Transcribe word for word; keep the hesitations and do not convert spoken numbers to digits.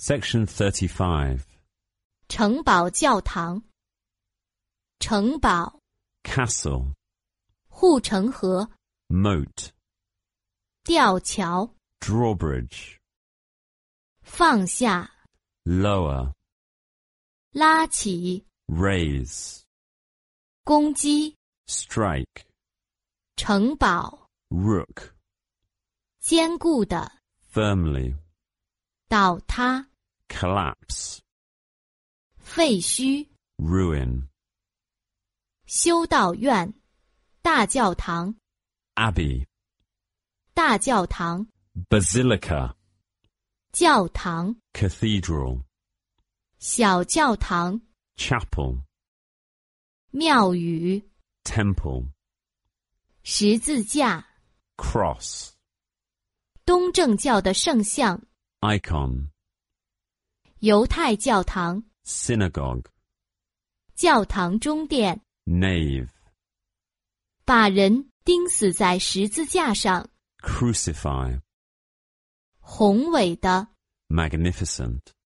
Section thirty-five. 城堡教堂。城堡 Castle. 护城河 Moat. 吊桥 Drawbridge. 放下 Lower. 拉起 Raise. 攻击 Strike. 城堡 Rook. 坚固的 Firmly. 倒塌 Collapse. 废墟 Ruin. 修道院大教堂 Abbey. 大教堂 Basilica. 教堂 Cathedral. 小教堂 Chapel. 庙宇 Temple. 十字架 Cross. 东正教的圣像 Icon. 犹太教堂 Synagogue. 教堂中殿 Nave. 把人钉死在十字架上 Crucify. 宏伟的 Magnificent.